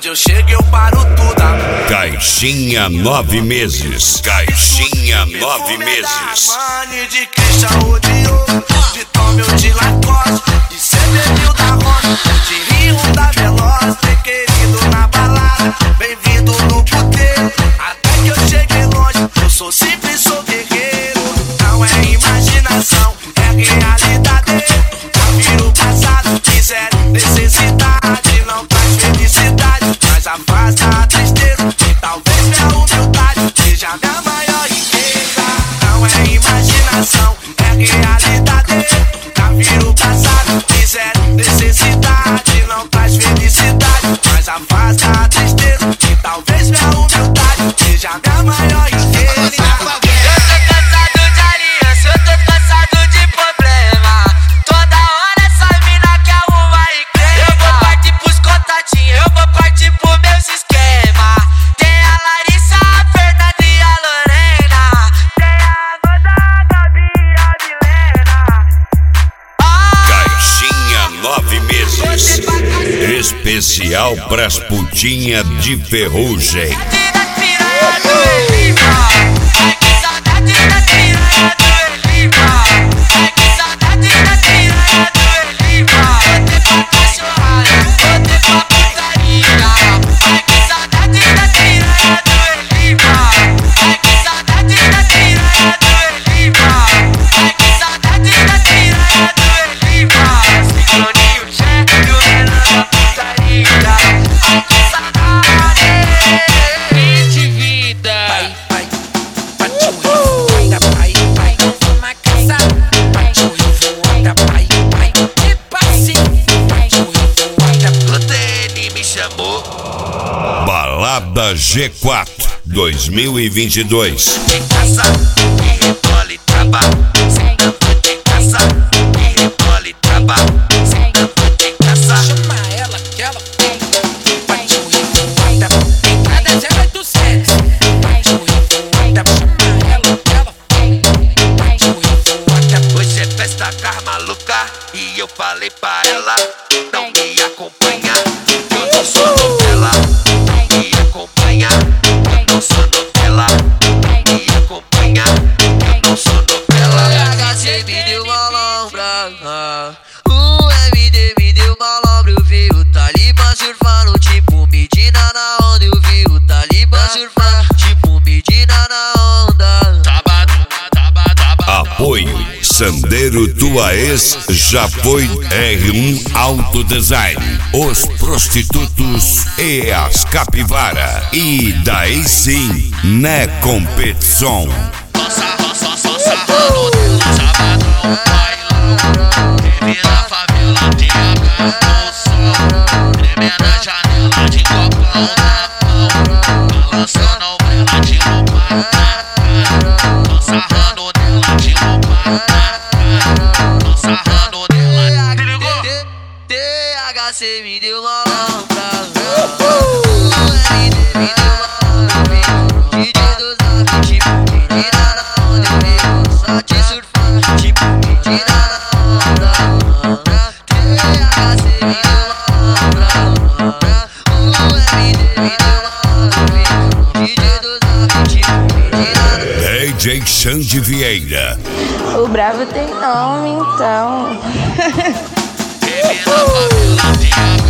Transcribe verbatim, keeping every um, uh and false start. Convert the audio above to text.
Onde eu chego eu paro tudo. Caixinha nove meses. Caixinha nove meses. Mane de Christian rodeou, de Tom eu de Lacoste, de C D mil da Rocha, de Rio da Veloz, bem querido na balada, bem-vindo no puteiro. Até que eu cheguei longe, eu sou simples, sou guerreiro. Não é imaginação, é realidade. Já vira o passado, quiser necessidade, não traz felicidade, mas afasta a tristeza. E talvez minha humildade seja minha maior riqueza. Não é imaginação, é realidade. Já vira o passado, quiser necessidade, não traz felicidade, mas afasta a tristeza. E talvez minha humildade seja minha maior riqueza. Especial pras putinhas de ferrugem. Balada G quatro dois mil e vinte e dois. Hoje é festa maluca e eu falei pra ela não me acompanhar, eu não sou novela. Me acompanha, eu não sou novela. Me acompanha, eu não sou novela. O H C me deu uma lombra, o M D me deu uma lombra. Eu vi o Talibã surfando tipo Medina na onda. Eu vi o Talibã surfando tipo Medina na onda. Apoio Sandero, tua ex já foi R um Auto Design, os prostitutos e as capivara. E daí sim, né competição. Treme na favela de Abraão, treme na janela de copão na mão, balançando a vela de roupa na cara, tô sarrando nela de roupa na cara, tô sarrando nela. Se ligou? T H C me deu uma lombra, o M D me deu uma lombra. D J dos aves tipo Medina na onda. Eu vi o Sati surfando tipo Medina na onda. T H C me deu uma lombra, o M D me deu uma lombra. D J dos aves tipo Medina na onda. D J Xande Vieira. O bravo tem nome, então. Treme na favela de Abraão.